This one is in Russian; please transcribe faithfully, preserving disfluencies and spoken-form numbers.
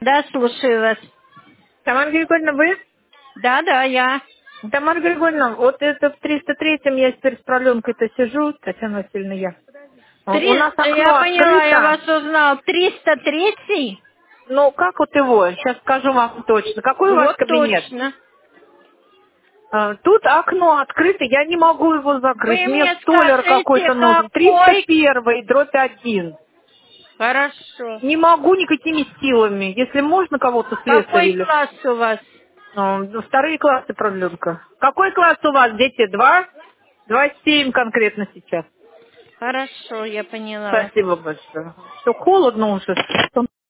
Да, слушаю вас. Тамара Григорьевна, вы? Да, да, я. Тамара Григорьевна, вот это в триста третьем я теперь с проленкой-то сижу, Татьяна Васильевна, я. А, У Три... нас Я окно поняла, я вас открыто. узнал. триста третий? Ну, как вот его? Сейчас скажу вам точно. Какой у вас Вот кабинет? точно. А, Тут окно открыто, я не могу его закрыть. Вы Мне мне столер скажите, какой-то нужен. триста какой... первый, дробь один. Хорошо. Не могу никакими силами. Если можно кого-то слесаря Какой или... класс у вас? А, ну, вторые классы продленка. Какой класс у вас, дети? Два? Два семь конкретно сейчас. Хорошо, я поняла. Спасибо большое. Что холодно уже.